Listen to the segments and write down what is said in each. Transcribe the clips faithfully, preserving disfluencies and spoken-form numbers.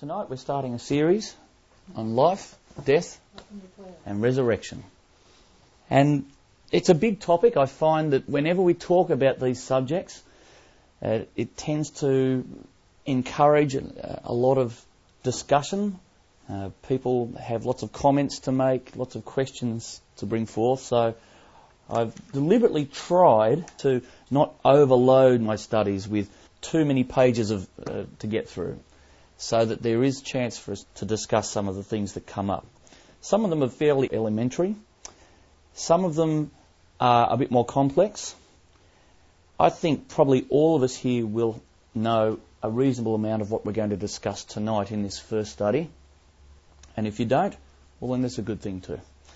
Tonight we're starting a series on life, death and resurrection. And it's a big topic. I find that whenever we talk about these subjects, uh, it tends to encourage a, a lot of discussion. Uh, people have lots of comments to make, lots of questions to bring forth. So I've deliberately tried to not overload my studies with too many pages of uh, to get through, so that there is chance for us to discuss some of the things that come up. Some of them are fairly elementary. Some of them are a bit more complex. I think probably all of us here will know a reasonable amount of what we're going to discuss tonight in this first study. And if you don't, well, then that's a good thing too.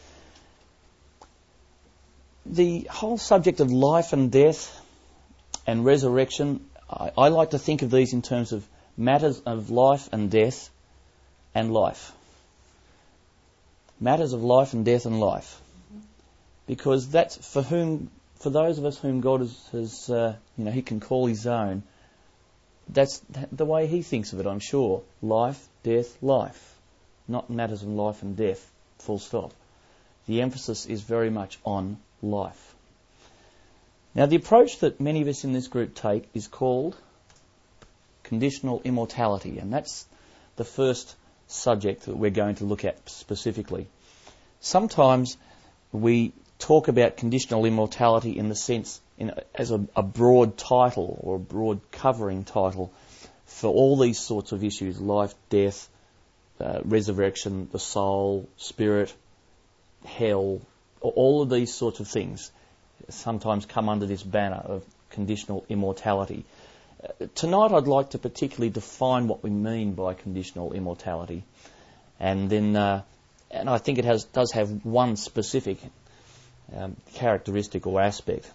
The whole subject of life and death and resurrection, I, I like to think of these in terms of matters of life and death and life. Matters of life and death and life. Because that's for whom, for those of us whom God has, has uh, you know, He can call His own, that's the way He thinks of it, I'm sure. Life, death, life. Not matters of life and death, full stop. The emphasis is very much on life. Now, the approach that many of us in this group take is called conditional immortality, and that's the first subject that we're going to look at specifically. Sometimes we talk about conditional immortality in the sense, in, as a, a broad title or a broad covering title for all these sorts of issues: life, death, uh, resurrection, the soul, spirit, hell. All of these sorts of things sometimes come under this banner of conditional immortality. Uh, tonight I'd like to particularly define what we mean by conditional immortality, and then uh, and I think it has does have one specific um, characteristic or aspect.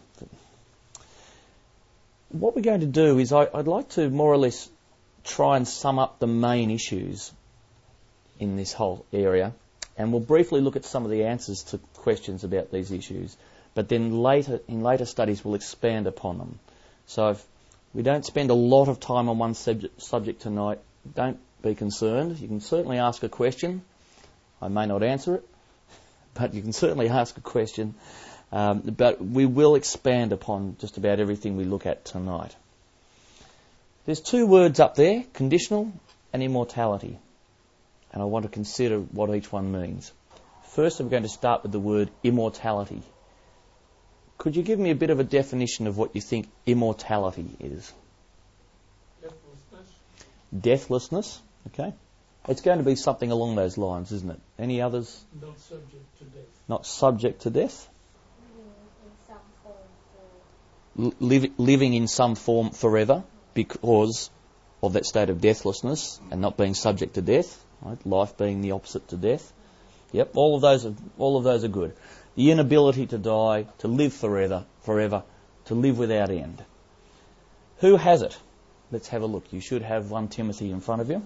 What we're going to do is I, I'd like to more or less try and sum up the main issues in this whole area, and we'll briefly look at some of the answers to questions about these issues, but then later in later studies we'll expand upon them. So if we don't spend a lot of time on one subject, subject tonight, don't be concerned. You can certainly ask a question. I may not answer it, but you can certainly ask a question. Um, but we will expand upon just about everything we look at tonight. There's two words up there, conditional and immortality. And I want to consider what each one means. First, I'm going to start with the word immortality. Could you give me a bit of a definition of what you think immortality is? Deathlessness. Deathlessness, okay. It's going to be something along those lines, isn't it? Any others? Not subject to death. Not subject to death? In some form. L- liv- living in some form forever because of that state of deathlessness and not being subject to death, right? Life being the opposite to death. Yep, all of those are, all of those are good. The inability to die, to live forever, forever, to live without end. Who has it? Let's have a look. You should have First Timothy in front of you.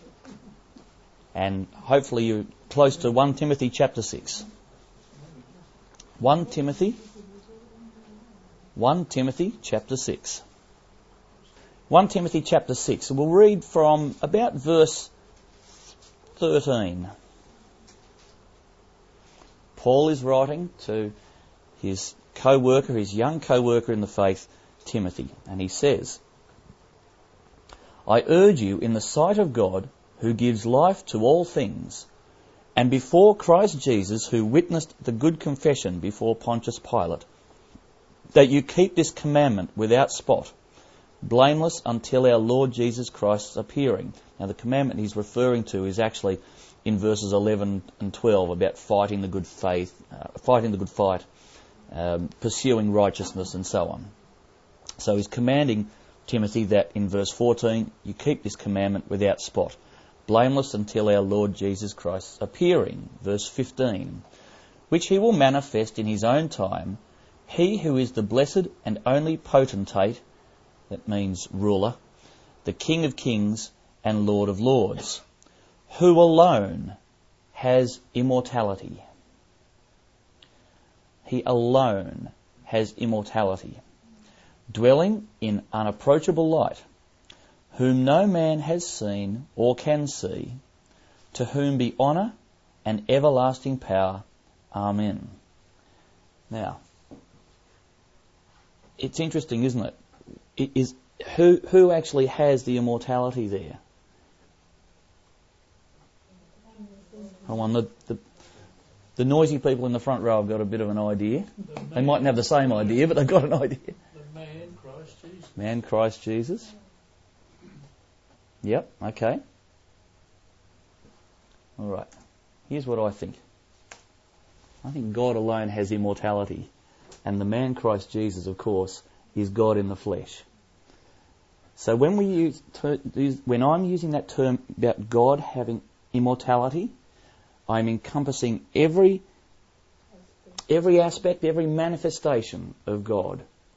And hopefully you're close to First Timothy chapter six. First Timothy, First Timothy chapter six. First Timothy chapter six. We'll read from about verse thirteen. Paul is writing to his co-worker, his young co-worker in the faith, Timothy, and he says, I urge you in the sight of God, who gives life to all things, and before Christ Jesus, who witnessed the good confession before Pontius Pilate, that you keep this commandment without spot, blameless until our Lord Jesus Christ's appearing. Now the commandment he's referring to is actually in verses eleven and twelve about fighting the good faith, uh, fighting the good fight, um, pursuing righteousness and so on. So he's commanding Timothy that in verse fourteen, you keep this commandment without spot, blameless until our Lord Jesus Christ's appearing. Verse fifteen, which he will manifest in his own time, he who is the blessed and only potentate, that means ruler, the King of kings and Lord of lords, who alone has immortality. He alone has immortality, dwelling in unapproachable light, whom no man has seen or can see, to whom be honour and everlasting power. Amen. Now, it's interesting, isn't it? It is who who actually has the immortality there? Hold on, the, the the noisy people in the front row have got a bit of an idea. The They man, mightn't have the same idea, but they've got an idea. the man, Christ Jesus. Man, Christ Jesus. Yep, okay. All right. Here's what I think. I think God alone has immortality. And the man Christ Jesus, of course, is God in the flesh. So when we use, ter- when I'm using that term about God having immortality, I'm encompassing every every aspect, every manifestation of God.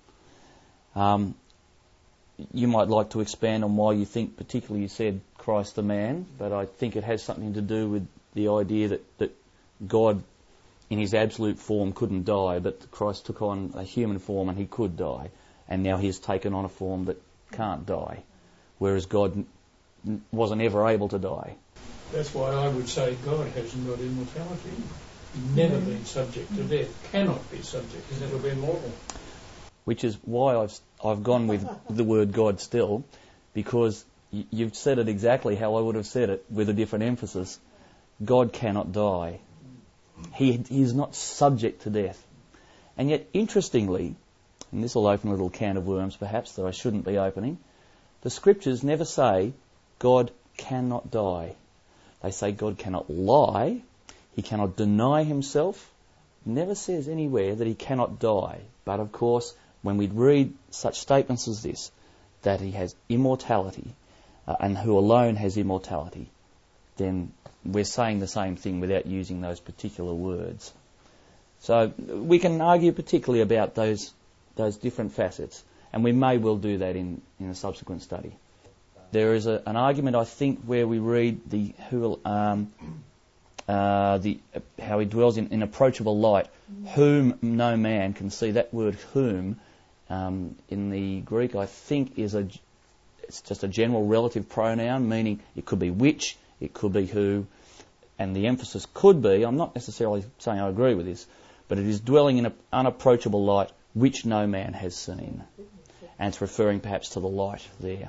Um, you might like to expand on why you think, particularly you said Christ the man, but I think it has something to do with the idea that, that God in his absolute form couldn't die, but Christ took on a human form and he could die, and now he's taken on a form that can't die, whereas God n- wasn't ever able to die. That's why I would say God hasn't got immortality. Never been subject to death. Cannot be subject. He's never been mortal. Which is why I've I've gone with the word God still, because y- you've said it exactly how I would have said it with a different emphasis. God cannot die. He, he is not subject to death. And yet, interestingly, and this will open a little can of worms perhaps that I shouldn't be opening, the scriptures never say God cannot die. They say God cannot lie, he cannot deny himself. Never says anywhere that he cannot die. But of course, when we read such statements as this, that he has immortality, uh, and who alone has immortality, then we're saying the same thing without using those particular words. So we can argue particularly about those those different facets, and we may well do that in, in a subsequent study. There is a, an argument, I think, where we read the who um, uh, the uh, how he dwells in, in approachable light, whom no man can see. That word "whom" um, in the Greek, I think, is a it's just a general relative pronoun, meaning it could be which, it could be who, and the emphasis could be, I'm not necessarily saying I agree with this, but it is dwelling in an unapproachable light which no man has seen. And it's referring perhaps to the light there.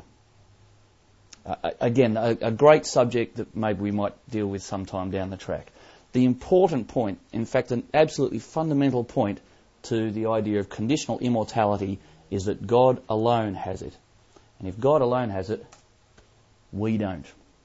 Uh, again, a, a great subject that maybe we might deal with sometime down the track. The important point, in fact an absolutely fundamental point to the idea of conditional immortality, is that God alone has it. And if God alone has it, we don't.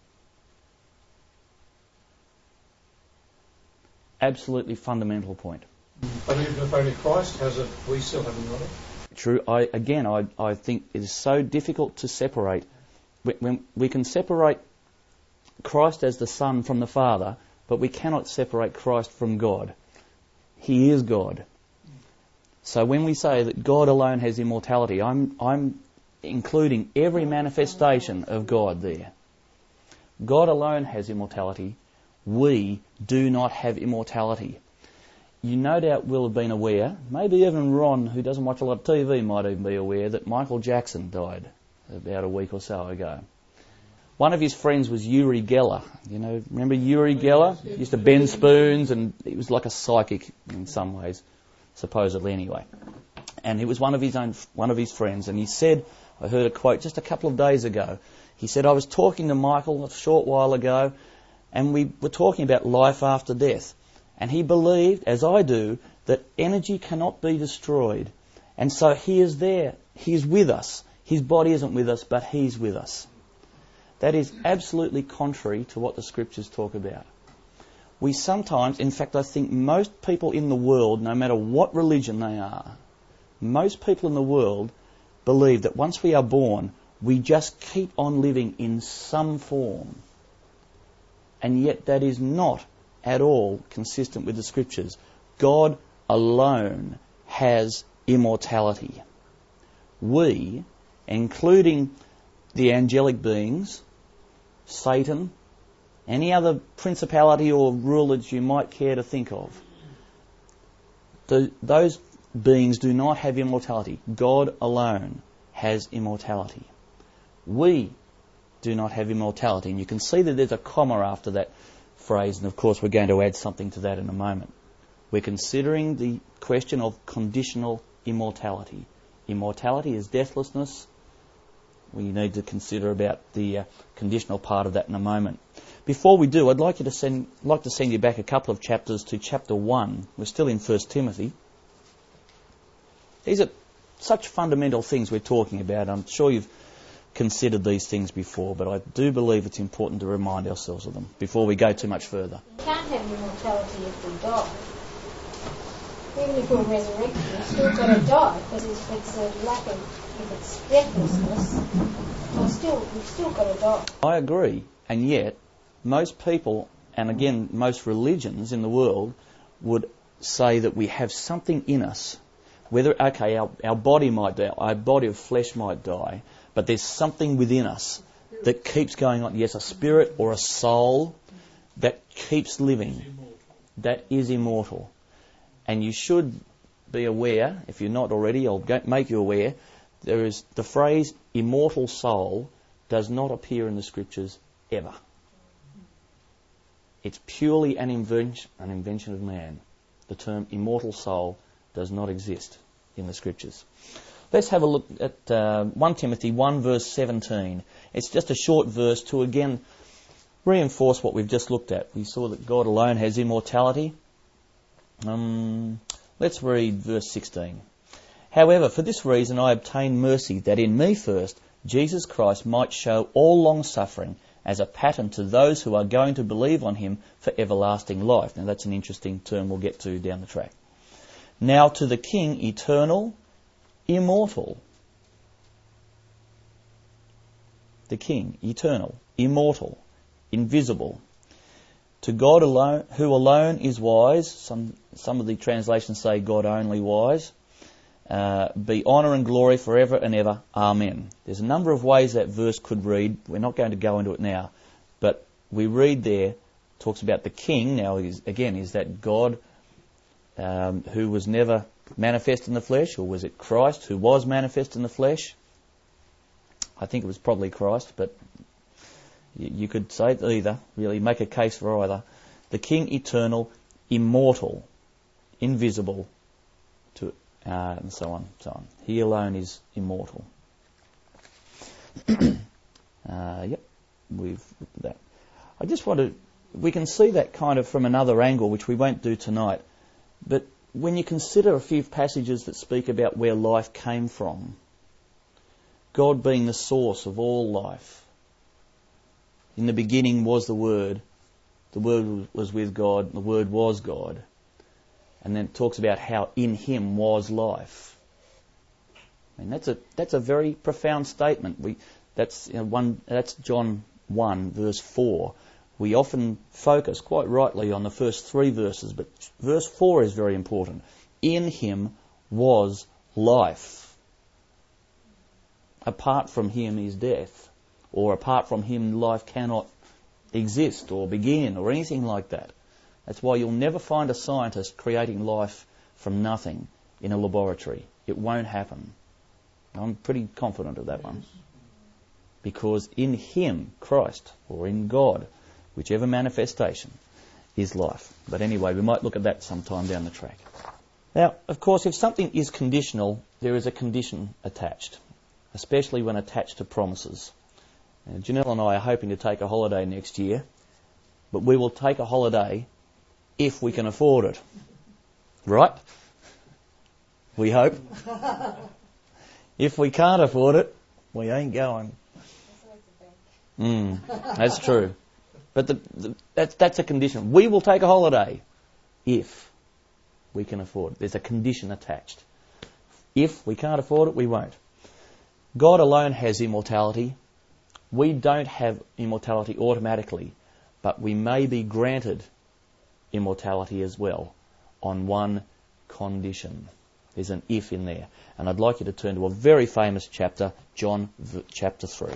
Absolutely fundamental point. But even if only Christ has it, we still haven't got it. True. I, again, I, I think it is so difficult to separate. When, when we can separate Christ as the Son from the Father, but we cannot separate Christ from God. He is God. So when we say that God alone has immortality, I'm, I'm including every manifestation of God there. God alone has immortality. We do not have immortality. You no doubt will have been aware, maybe even Ron, who doesn't watch a lot of T V, might even be aware that Michael Jackson died about a week or so ago. One of his friends was Uri Geller. You know, remember Uri Geller? He used to bend spoons, and he was like a psychic in some ways, supposedly anyway. And he was one of his own, one of his friends, and he said, I heard a quote just a couple of days ago. He said, I was talking to Michael a short while ago, and we were talking about life after death. And he believed, as I do, that energy cannot be destroyed. And so he is there. He's with us. His body isn't with us, but he's with us. That is absolutely contrary to what the scriptures talk about. We sometimes, in fact, I think most people in the world, no matter what religion they are, most people in the world believe that once we are born, we just keep on living in some form. And yet that is not at all consistent with the scriptures. God alone has immortality. We, including the angelic beings, Satan, any other principality or rulers you might care to think of, the, those beings do not have immortality. God alone has immortality. We do not have immortality. And you can see that there's a comma after that phrase, and of course we're going to add something to that in a moment. We're considering the question of conditional immortality. Immortality is deathlessness. We need to consider about the uh, conditional part of that in a moment. Before we do, I'd like you to send, like to send you back a couple of chapters to chapter one. We're still in First Timothy. These are such fundamental things we're talking about. I'm sure you've considered these things before, but I do believe it's important to remind ourselves of them before we go too much further. We can't have immortality if we die. Even if we're resurrected, we've still got to die, because if it's a lack of, if it's deathlessness, we'll still, we've still got to die. I agree, and yet most people, and again most religions in the world, would say that we have something in us. Whether, okay, our, our body might die, our body of flesh might die, but there's something within us that keeps going on. Yes, a spirit or a soul that keeps living, that is immortal. And you should be aware, if you're not already, I'll go, make you aware, there is the phrase immortal soul does not appear in the scriptures ever. It's purely an invention, an invention of man. The term immortal soul does not exist in the scriptures. Let's have a look at uh, First Timothy one verse seventeen. It's just a short verse to again reinforce what we've just looked at. We saw that God alone has immortality. Um, let's read verse sixteen. However, for this reason I obtained mercy, that in me first Jesus Christ might show all long suffering as a pattern to those who are going to believe on him for everlasting life. Now that's an interesting term we'll get to down the track. Now to the King, eternal, immortal. The King, eternal, immortal, invisible. To God alone, who alone is wise, some some of the translations say God only wise, uh, be honour and glory forever and ever. Amen. There's a number of ways that verse could read. We're not going to go into it now, but we read there, talks about the King. Now, is, again, is that God um, who was never manifest in the flesh, or was it Christ who was manifest in the flesh? I think it was probably Christ, but you could say either, really, make a case for either. The King eternal, immortal, invisible, to uh, and so on, so on. He alone is immortal. uh, yep, we've looked at that. I just want to, we can see that kind of from another angle, which we won't do tonight. But when you consider a few passages that speak about where life came from, God being the source of all life. In the beginning was the Word. The Word was with God. And the Word was God. And then it talks about how in Him was life. I mean, that's a that's a very profound statement. We that's you know, one that's John one verse four. We often focus quite rightly on the first three verses, but verse four is very important. In Him was life. Apart from Him is death. Or apart from Him, life cannot exist or begin or anything like that. That's why you'll never find a scientist creating life from nothing in a laboratory. It won't happen. I'm pretty confident of that one. Because in Him, Christ, or in God, whichever manifestation, is life. But anyway, we might look at that sometime down the track. Now, of course, if something is conditional, there is a condition attached, especially when attached to promises. Uh, Janelle and I are hoping to take a holiday next year, but we will take a holiday if we can afford it. Right? We hope. If we can't afford it, we ain't going. Mm, that's true. But the, the, that's, that's a condition. We will take a holiday if we can afford it. There's a condition attached. If we can't afford it, we won't. God alone has immortality. We don't have immortality automatically, but we may be granted immortality as well on one condition. There's an if in there. And I'd like you to turn to a very famous chapter, John v- chapter three.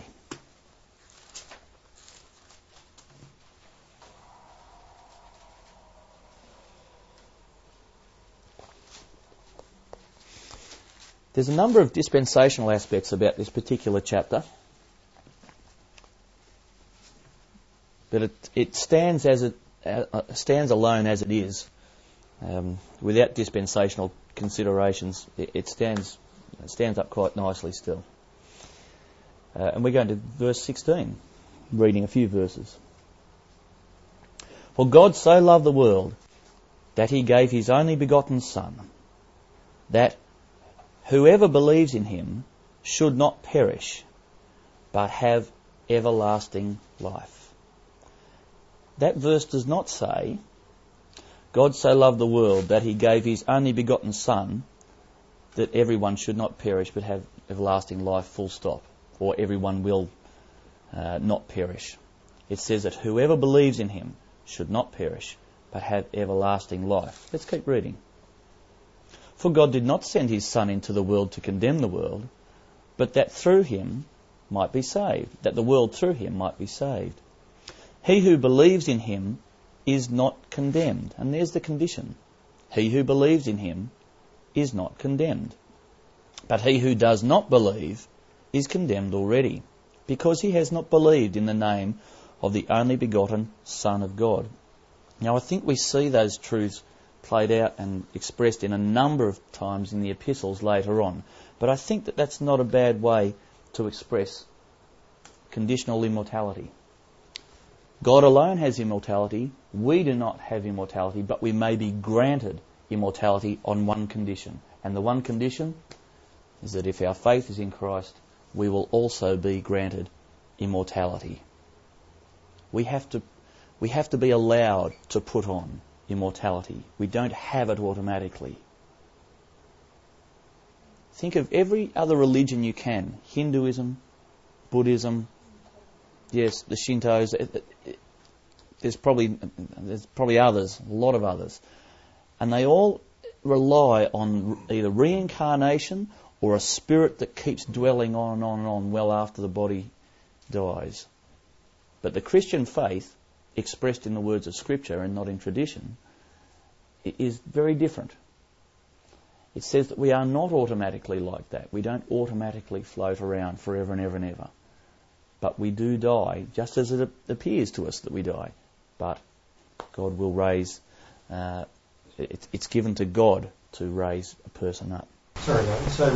There's a number of dispensational aspects about this particular chapter. But it, it stands as it uh, stands alone as it is, um, without dispensational considerations. It, it stands it stands up quite nicely still. Uh, and we're going to verse sixteen, reading a few verses. For God so loved the world that he gave his only begotten Son, that whoever believes in him should not perish, but have everlasting life. That verse does not say, God so loved the world that he gave his only begotten Son, that everyone should not perish but have everlasting life, full stop, or everyone will uh, not perish. It says that whoever believes in him should not perish but have everlasting life. Let's keep reading. For God did not send his Son into the world to condemn the world, but that through him might be saved, that the world through him might be saved. He who believes in him is not condemned. And there's the condition. He who believes in him is not condemned. But he who does not believe is condemned already, because he has not believed in the name of the only begotten Son of God. Now I think we see those truths played out and expressed in a number of times in the epistles later on. But I think that that's not a bad way to express conditional immortality. God alone has immortality. We do not have immortality, but we may be granted immortality on one condition. And the one condition is that if our faith is in Christ, we will also be granted immortality. We have to, we have to be allowed to put on immortality. We don't have it automatically. Think of every other religion you can. Hinduism, Buddhism, yes, the Shintos. There's probably there's probably others, a lot of others, and they all rely on either reincarnation or a spirit that keeps dwelling on and on and on well after the body dies. But the Christian faith, expressed in the words of Scripture and not in tradition, is very different. It says that we are not automatically like that. We don't automatically float around forever and ever and ever. But we do die, just as it appears to us that we die. But God will raise, uh, it, it's given to God to raise a person up. Sorry, mate. So,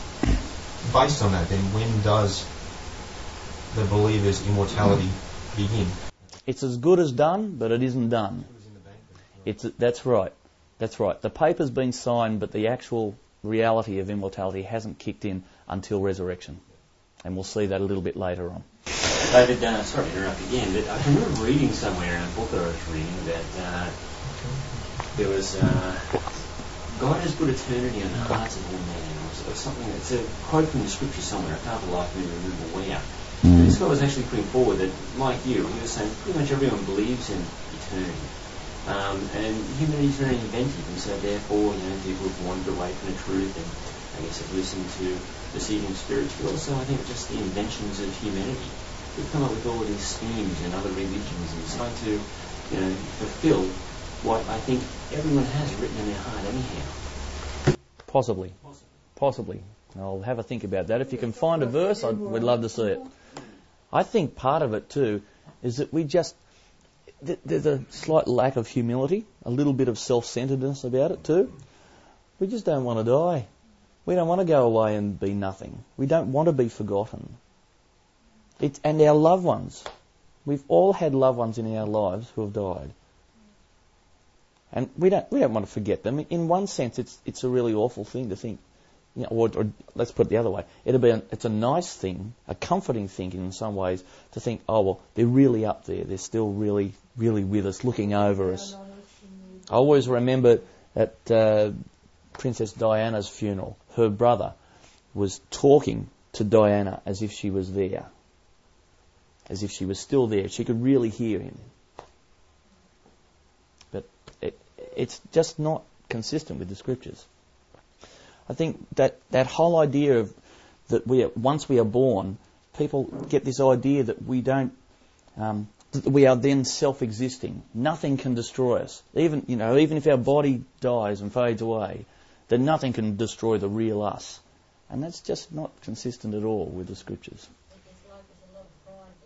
based on that then, when does the believer's immortality begin? It's as good as done, but it isn't done. It's, that's right. That's right. The paper's been signed, but the actual reality of immortality hasn't kicked in until resurrection. And we'll see that a little bit later on. David, uh, sorry to interrupt again, but I remember reading somewhere in a book that I was reading that uh, there was uh, God has put eternity in the hearts of all men, or something. It's a quote from the Scripture somewhere. I can't for the life of me remember where. Mm. This guy was actually putting forward that, like you, he was saying pretty much everyone believes in eternity. Um, and humanity is very inventive, and so therefore, you know, people have wandered away from the truth and I guess have listened to deceiving spirits, but also I think just the inventions of humanity. We've come up with all of these schemes in other religions and trying to, you know, fulfill what I think everyone has written in their heart anyhow. Possibly. Possibly. I'll have a think about that. If you can find a verse, I'd, we'd love to see it. I think part of it too is that we just, th- there's a slight lack of humility, a little bit of self-centeredness about it too. We just don't want to die. We don't want to go away and be nothing. We don't want to be forgotten. It's, and our loved ones. We've all had loved ones in our lives who have died. And we don't we don't want to forget them. In one sense, it's it's a really awful thing to think. You know, or, or let's put it the other way. It'll be a, it's a nice thing, a comforting thing in some ways, to think, oh well, they're really up there. They're still really, really with us, looking over us. I always remember at uh, Princess Diana's funeral, her brother was talking to Diana as if she was there, as if she was still there. She could really hear him. But it, it's just not consistent with the Scriptures. I think that, that whole idea of that we are, once we are born, people get this idea that we don't, um, that we are then self-existing. Nothing can destroy us. Even you know, even if our body dies and fades away, then nothing can destroy the real us. And that's just not consistent at all with the Scriptures.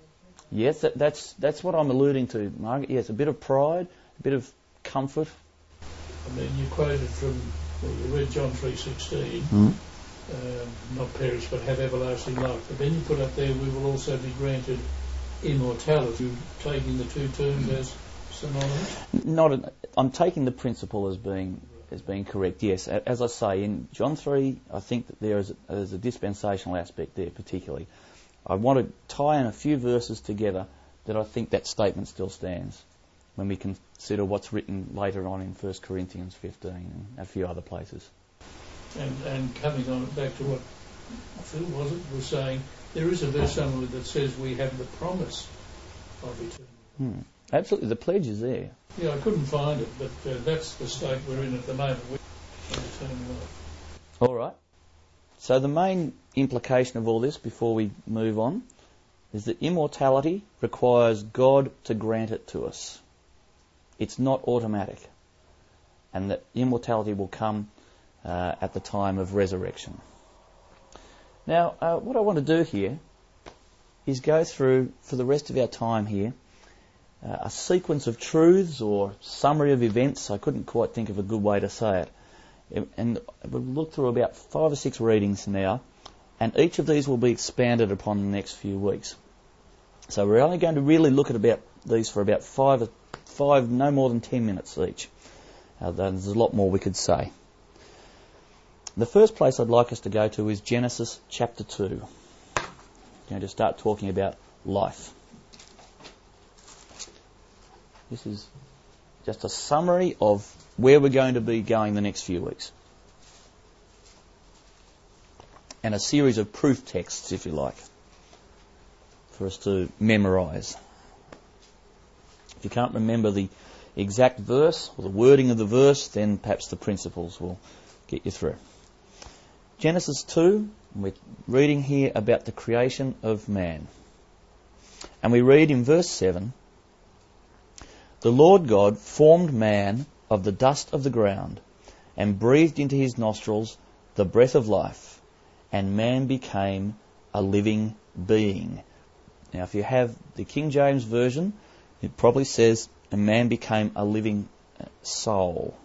Yes, that, that's that's what I'm alluding to, Margaret. Yes, a bit of pride, a bit of comfort. I mean, you quoted from, well, you read John three sixteen, Mm. um, not perish but have everlasting life. But then you put up there, we will also be granted immortality. You taking the two terms as synonymous? Not, a, I'm taking the principle as being as being correct. Yes, A- as I say in John three, I think that there is a, there's a dispensational aspect there, particularly. I want to tie in a few verses together that I think that statement still stands when we consider what's written later on in First Corinthians fifteen and a few other places. And, and coming on back to what Phil was it was saying, there is a verse somewhere that says we have the promise of eternal life. Hmm. Absolutely, the pledge is there. Yeah, I couldn't find it, but uh, that's the state we're in at the moment. We have eternal life. All right. So the main implication of all this, before we move on, is that immortality requires God to grant it to us. It's not automatic. And that immortality will come uh, at the time of resurrection. Now, uh, what I want to do here is go through, for the rest of our time here, uh, a sequence of truths or summary of events. I couldn't quite think of a good way to say it. And we'll look through about five or six readings now, and each of these will be expanded upon in the next few weeks. So we're only going to really look at about these for about five, five, no more than ten minutes each. Uh, there's a lot more we could say. The first place I'd like us to go to is Genesis chapter two. I'm going to start talking about life. This is just a summary of where we're going to be going the next few weeks. And a series of proof texts, if you like, for us to memorise. If you can't remember the exact verse or the wording of the verse, then perhaps the principles will get you through. Genesis two, we're reading here about the creation of man. And we read in verse seven, "The Lord God formed man of the dust of the ground, and breathed into his nostrils the breath of life, and man became a living being." Now, if you have the King James Version, it probably says, "and man became a living soul."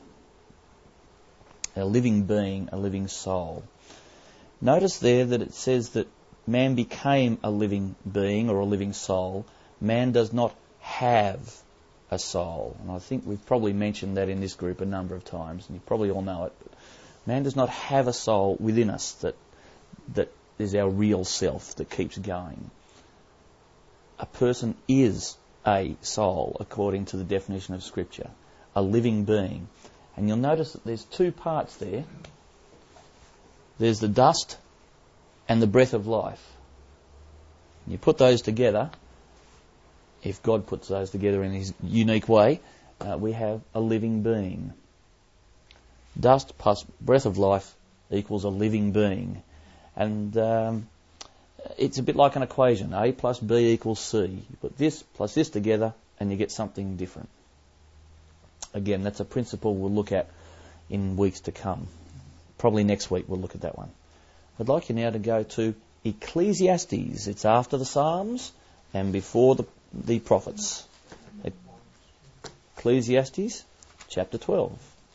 A living being, a living soul. Notice there that it says that man became a living being or a living soul. Man does not have a soul. And I think we've probably mentioned that in this group a number of times, and you probably all know it. But man does not have a soul within us that that is our real self that keeps going. A person is a soul according to the definition of Scripture, a living being. And you'll notice that there's two parts there. There's the dust and the breath of life. You put those together, if God puts those together in his unique way, uh, we have a living being. Dust plus breath of life equals a living being. And um, it's a bit like an equation. A plus B equals C. You put this plus this together and you get something different. Again, that's a principle we'll look at in weeks to come. Probably next week we'll look at that one. I'd like you now to go to Ecclesiastes. It's after the Psalms and before the the prophets. Ecclesiastes chapter twelve.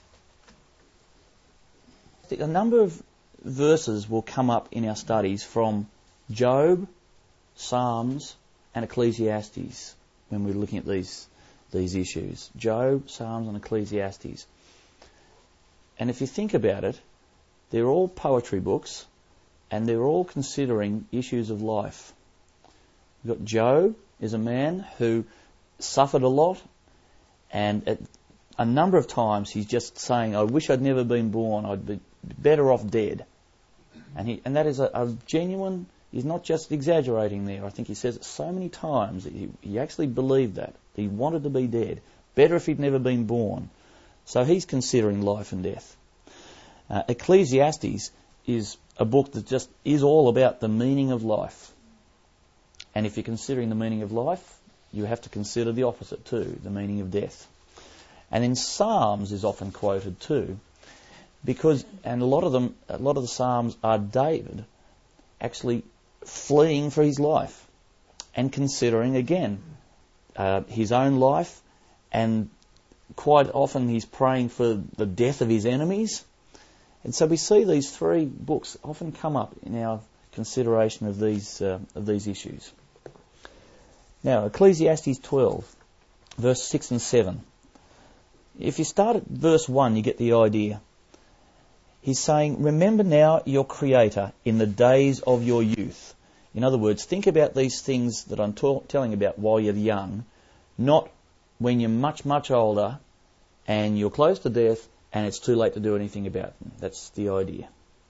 A number of verses will come up in our studies from Job, Psalms and Ecclesiastes when we're looking at these these issues. Job, Psalms and Ecclesiastes. And if you think about it, they're all poetry books and they're all considering issues of life. You've got Job is a man who suffered a lot, and at a number of times he's just saying, "I wish I'd never been born, I'd be better off dead." And he, and that is a, a genuine, he's not just exaggerating there. I think he says it so many times that he, he actually believed that. He wanted to be dead. Better if he'd never been born. So he's considering life and death. Uh, Ecclesiastes is a book that just is all about the meaning of life. And if you're considering the meaning of life, you have to consider the opposite too, the meaning of death. And then Psalms is often quoted too, because, and a lot of them, a lot of the Psalms are David actually fleeing for his life and considering again uh, his own life, and quite often he's praying for the death of his enemies. And so we see these three books often come up in our consideration of these uh, of these issues. Now, Ecclesiastes twelve, verse six and seven. If you start at verse one, you get the idea. He's saying, remember now your Creator in the days of your youth. In other words, think about these things that I'm ta- telling about while you're young, not when you're much, much older and you're close to death and it's too late to do anything about them. That's the idea.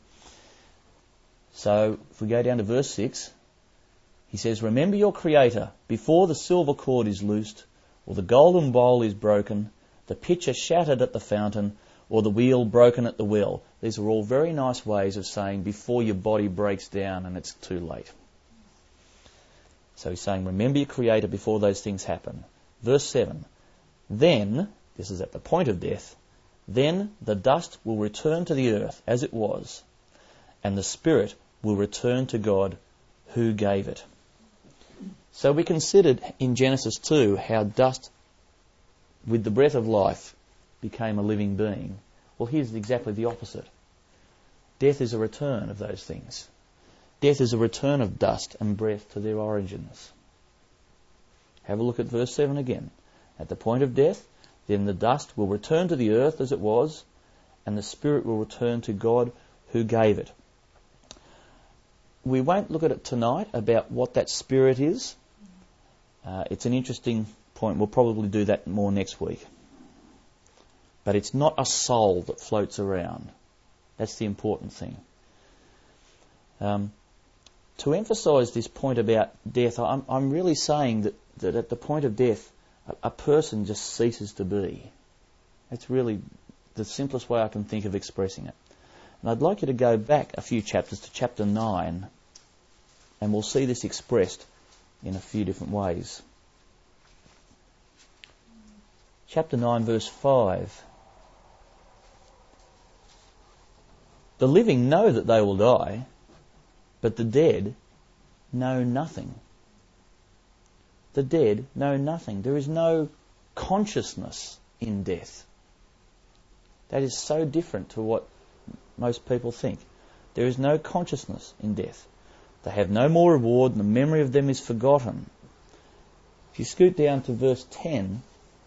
So, if we go down to verse six, he says, remember your Creator before the silver cord is loosed, or the golden bowl is broken, the pitcher shattered at the fountain, or the wheel broken at the well. These are all very nice ways of saying before your body breaks down and it's too late. So he's saying, remember your Creator before those things happen. Verse seven, then, this is at the point of death, then the dust will return to the earth as it was, and the spirit will return to God who gave it. So we considered in Genesis two how dust, with the breath of life, became a living being. Well, here's exactly the opposite. Death is a return of those things. Death is a return of dust and breath to their origins. Have a look at verse seven again. At the point of death, then the dust will return to the earth as it was, and the spirit will return to God who gave it. We won't look at it tonight about what that spirit is. Uh, it's an interesting point. We'll probably do that more next week. But it's not a soul that floats around. That's the important thing. Um, to emphasise this point about death, I'm, I'm really saying that, that at the point of death, a, a person just ceases to be. That's really the simplest way I can think of expressing it. And I'd like you to go back a few chapters to chapter nine, and we'll see this expressed in a few different ways. Chapter nine, verse five. The living know that they will die, but the dead know nothing. The dead know nothing. There is no consciousness in death. That is so different to what most people think. There is no consciousness in death. They have no more reward, and the memory of them is forgotten. If you scoot down to verse ten,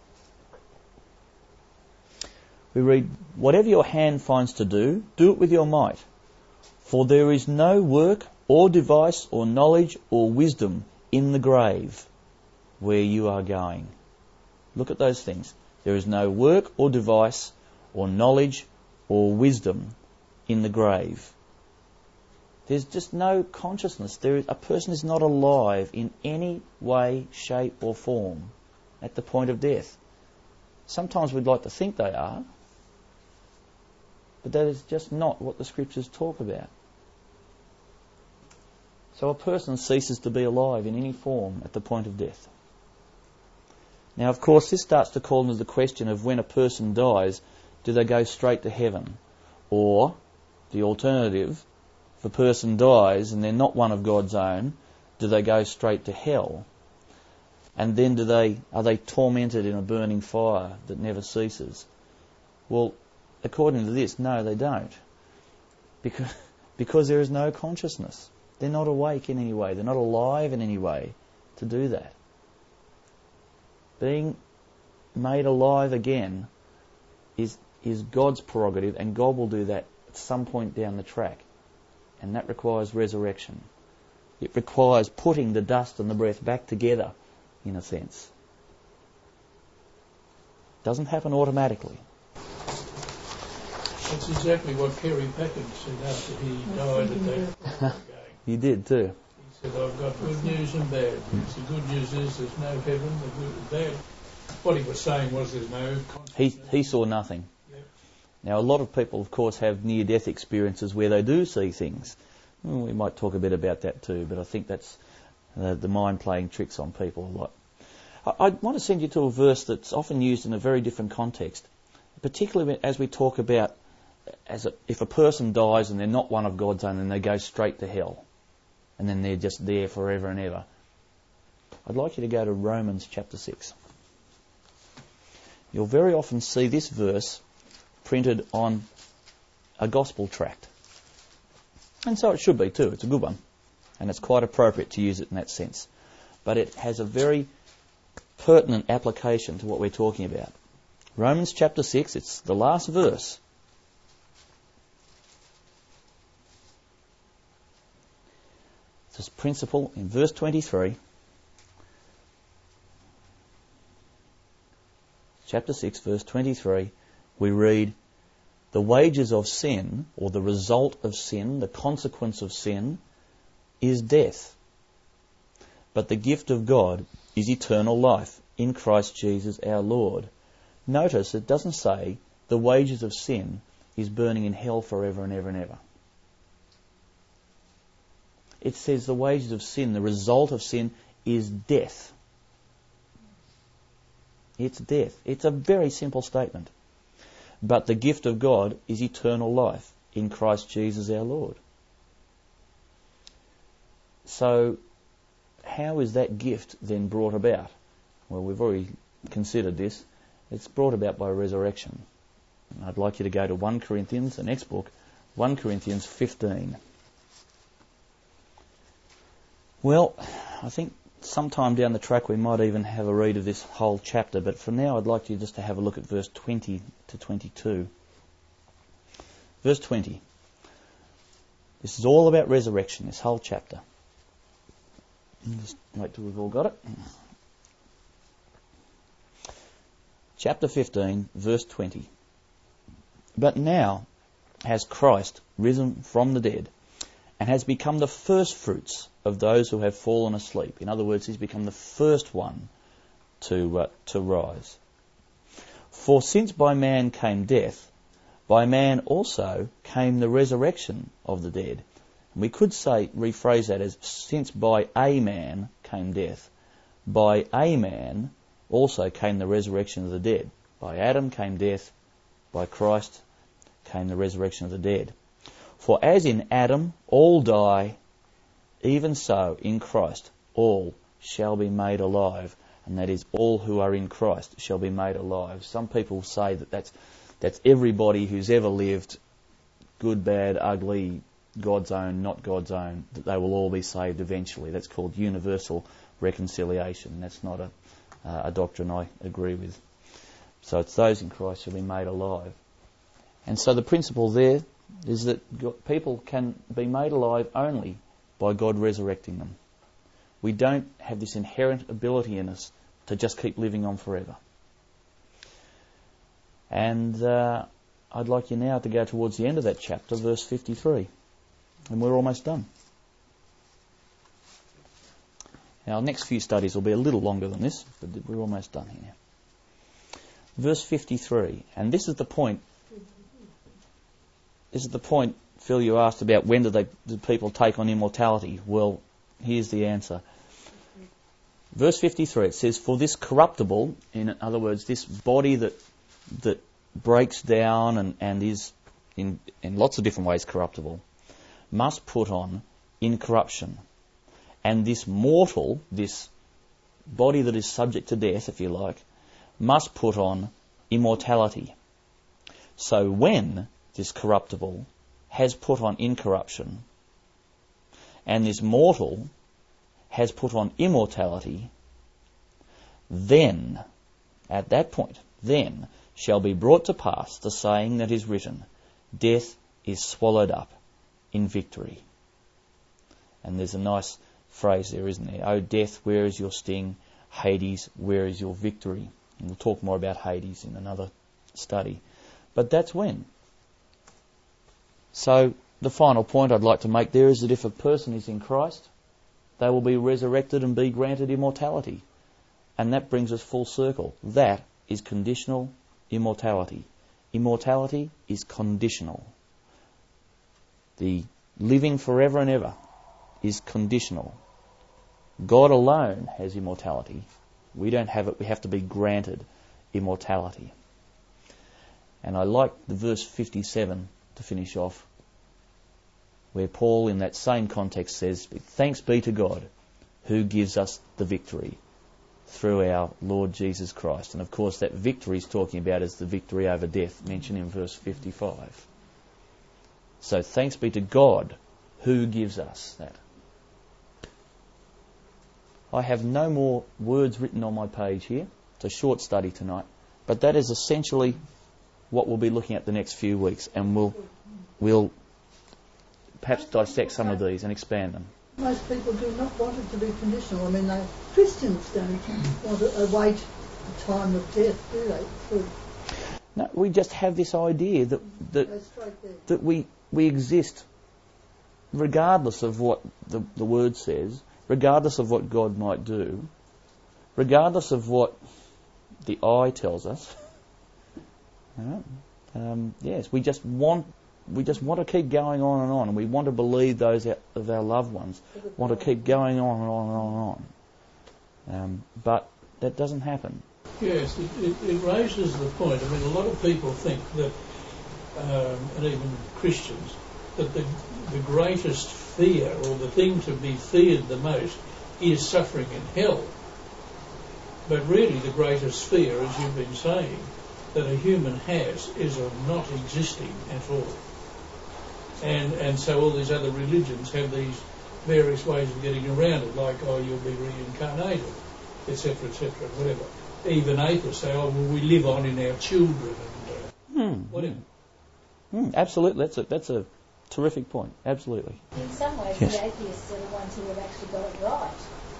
we read, whatever your hand finds to do, do it with your might. For there is no work or device or knowledge or wisdom in the grave where you are going. Look at those things. There is no work or device or knowledge or wisdom in the grave. There's just no consciousness. There is, a person is not alive in any way, shape or form at the point of death. Sometimes we'd like to think they are, but that is just not what the scriptures talk about. So a person ceases to be alive in any form at the point of death. Now, of course, this starts to call into the question of when a person dies, do they go straight to heaven? Or, the alternative, if a person dies and they're not one of God's own, do they go straight to hell? And then do they are they tormented in a burning fire that never ceases? Well, according to this, no, they don't. Because, because there is no consciousness. They're not awake in any way. They're not alive in any way to do that. Being made alive again is is God's prerogative, and God will do that at some point down the track. And that requires resurrection. It requires putting the dust and the breath back together, in a sense. It doesn't happen automatically. That's exactly what Kerry Packard said after he died at that. He did too. He said, I've got good news and bad news. The good news is there's no heaven, the good and bad. What he was saying was there's no consciousness. He, he saw nothing. Yep. Now, a lot of people, of course, have near-death experiences where they do see things. Well, we might talk a bit about that too, but I think that's uh, the mind playing tricks on people a lot. I, I want to send you to a verse that's often used in a very different context, particularly as we talk about as a, if a person dies and they're not one of God's own, and they go straight to hell, and then they're just there forever and ever. I'd like you to go to Romans chapter six. You'll very often see this verse printed on a gospel tract. And so it should be too. It's a good one. And it's quite appropriate to use it in that sense. But it has a very pertinent application to what we're talking about. Romans chapter six, it's the last verse. This principle in verse twenty-three. Chapter six, verse twenty-three, we read, the wages of sin, or the result of sin, the consequence of sin, is death. But the gift of God is eternal life in Christ Jesus our Lord. Notice it doesn't say the wages of sin is burning in hell forever and ever and ever. It says the wages of sin, the result of sin, is death. It's death. It's a very simple statement. But the gift of God is eternal life in Christ Jesus our Lord. So, how is that gift then brought about? Well, we've already considered this. It's brought about by resurrection. And I'd like you to go to First Corinthians, the next book, First Corinthians fifteen. Well, I think sometime down the track we might even have a read of this whole chapter, but for now I'd like you just to have a look at verse twenty to twenty-two. Verse twenty. This is all about resurrection, this whole chapter. Just wait till we've all got it. Chapter fifteen, verse twenty. But now has Christ risen from the dead and has become the first fruits of those who have fallen asleep. In other words, he's become the first one to uh, to rise. For since by man came death, by man also came the resurrection of the dead. And we could say, rephrase that as, since by a man came death, by a man also came the resurrection of the dead. By Adam came death, by Christ came the resurrection of the dead. For as in Adam all die, even so in Christ all shall be made alive. And that is, all who are in Christ shall be made alive. Some people say that that's, that's everybody who's ever lived, good, bad, ugly, God's own, not God's own, that they will all be saved eventually. That's called universal reconciliation. That's not a, uh, a doctrine I agree with. So it's those in Christ shall be made alive. And so the principle there is that God, people can be made alive only by God resurrecting them. We don't have this inherent ability in us to just keep living on forever. And uh, I'd like you now to go towards the end of that chapter, verse fifty-three. And we're almost done. Now, our next few studies will be a little longer than this, but we're almost done here. Verse fifty-three, and this is the point. This is the point, Phil, you asked about when do, they, do people take on immortality. Well, here's the answer. Verse fifty-three, it says, for this corruptible, in other words, this body that that breaks down and, and is in, in lots of different ways corruptible, must put on incorruption. And this mortal, this body that is subject to death, if you like, must put on immortality. So when this corruptible has put on incorruption, and this mortal has put on immortality, then, at that point, then shall be brought to pass the saying that is written, death is swallowed up in victory. And there's a nice phrase there, isn't there? O death, where is your sting? Hades, where is your victory? And we'll talk more about Hades in another study. But that's when. So the final point I'd like to make there is that if a person is in Christ, they will be resurrected and be granted immortality. And that brings us full circle. That is conditional immortality. Immortality is conditional. The living forever and ever is conditional. God alone has immortality. We don't have it. We have to be granted immortality. And I like the verse fifty-seven to finish off, where Paul in that same context says, thanks be to God, who gives us the victory through our Lord Jesus Christ. And of course that victory he's talking about is the victory over death mentioned in verse fifty-five. So thanks be to God who gives us that. I have no more words written on my page here. It's a short study tonight. But that is essentially what we'll be looking at the next few weeks, and we'll we'll perhaps dissect some of these and expand them. Most people do not want it to be conditional. I mean, they, Christians don't want to await the time of death, do they? Good. No, we just have this idea that that, that we we exist regardless of what the, the Word says, regardless of what God might do, regardless of what the eye tells us. Right? Um, yes, we just want we just want to keep going on and on, and we want to believe those of our loved ones want to keep going on and on and on and on. Um, but that doesn't happen. Yes, it, it, it raises the point. I mean, a lot of people think that, um, and even Christians, that the the greatest fear, or the thing to be feared the most, is suffering in hell. But really the greatest fear, as you've been saying, that a human has is of not existing at all. And and so all these other religions have these various ways of getting around it, like, oh, you'll be reincarnated, et cetera, et cetera, whatever. Even atheists say, oh, well, we live on in our children and uh, Hmm. whatever. Hmm, absolutely, that's a that's a terrific point. Absolutely. In some ways, Yes. the atheists are the ones who have actually got it right.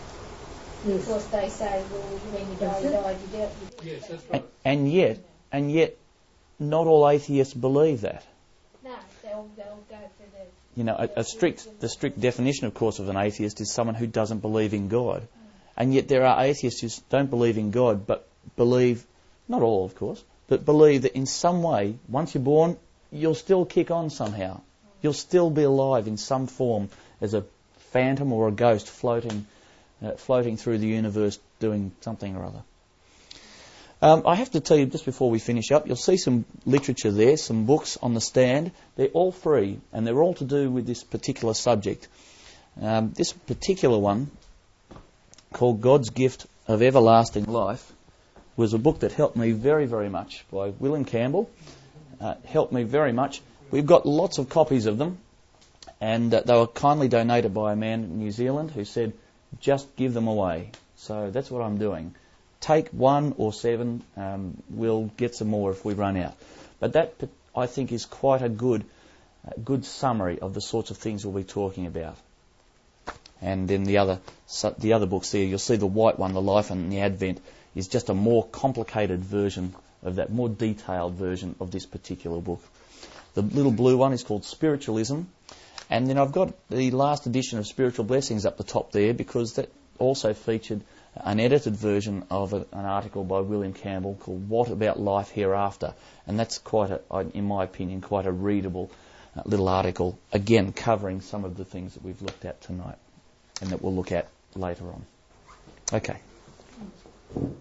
Yes. Because they say, well, when you die, you die, you die. You Yes, that's And, right. and yet, and yet, not all atheists believe that. No, they'll, they'll go for the... You know, a, a strict, the strict definition, of course, of an atheist is someone who doesn't believe in God. And yet there are atheists who don't believe in God, but believe, not all, of course, but believe that in some way, once you're born, you'll still kick on somehow. You'll still be alive in some form as a phantom or a ghost floating, uh, floating through the universe doing something or other. Um, I have to tell you, just before we finish up, you'll see some literature there, some books on the stand. They're all free, and they're all to do with this particular subject. Um, this particular one, called God's Gift of Everlasting Life, was a book that helped me very, very much, by William Campbell. Uh, helped me very much. We've got lots of copies of them, and uh, they were kindly donated by a man in New Zealand who said, just give them away. So that's what I'm doing. Take one or seven, um, we'll get some more if we run out. But that, I think, is quite a good, uh, good summary of the sorts of things we'll be talking about. And then the other, the other books there, you'll see the white one, The Life and the Advent, is just a more complicated version of that, more detailed version of this particular book. The little blue one is called Spiritualism. And then I've got the last edition of Spiritual Blessings up the top there, because that also featured an edited version of a, an article by William Campbell called What About Life Hereafter? And that's quite a, in my opinion, quite a readable uh, little article, again covering some of the things that we've looked at tonight and that we'll look at later on. Okay.